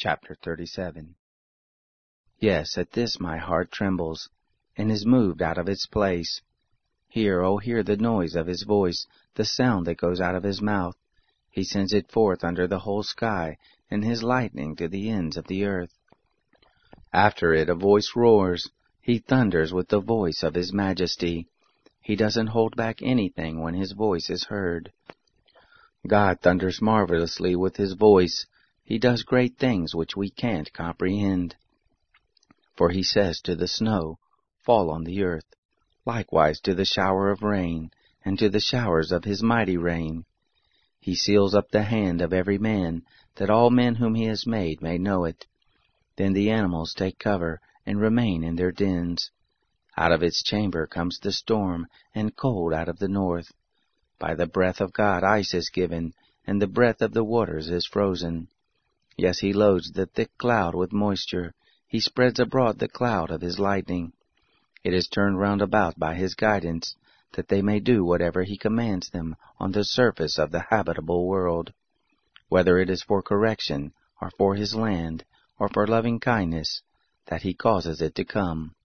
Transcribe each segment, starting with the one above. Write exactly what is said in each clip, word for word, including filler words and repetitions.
Chapter thirty-seven. Yes, at this my heart trembles, and is moved out of its place. Hear, oh, hear the noise of his voice, the sound that goes out of his mouth. He sends it forth under the whole sky, and his lightning to the ends of the earth. After it a voice roars. He thunders with the voice of his majesty. He doesn't hold back anything when his voice is heard. God thunders marvelously with his voice. He does great things which we can't comprehend. For he says to the snow, "Fall on the earth," likewise to the shower of rain, and to the showers of his mighty rain. He seals up the hand of every man, that all men whom he has made may know it. Then the animals take cover, and remain in their dens. Out of its chamber comes the storm, and cold out of the north. By the breath of God ice is given, and the breath of the waters is frozen. Yes, he loads the thick cloud with moisture. He spreads abroad the cloud of his lightning. It is turned round about by his guidance, that they may do whatever he commands them on the surface of the habitable world, whether it is for correction, or for his land, or for loving kindness, that he causes it to come.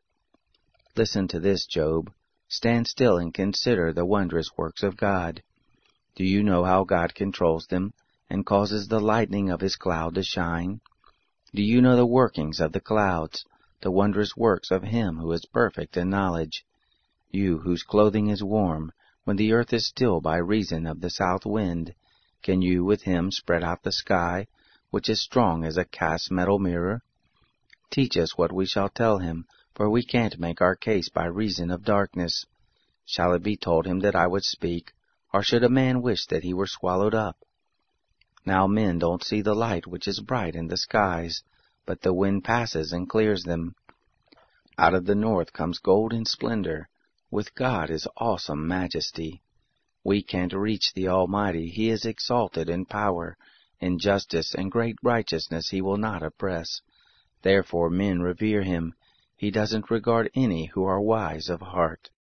Listen to this, Job. Stand still and consider the wondrous works of God. Do you know how God controls them, and causes the lightning of his cloud to shine? Do you know the workings of the clouds, the wondrous works of him who is perfect in knowledge? You, whose clothing is warm, when the earth is still by reason of the south wind, can you with him spread out the sky, which is strong as a cast metal mirror? Teach us what we shall tell him, for we can't make our case by reason of darkness. Shall it be told him that I would speak, or should a man wish that he were swallowed up? Now men don't see the light which is bright in the skies, but the wind passes and clears them. Out of the north comes golden splendor. With God is awesome majesty. We can't reach the Almighty. He is exalted in power. In justice and great righteousness he will not oppress. Therefore men revere him. He doesn't regard any who are wise of heart.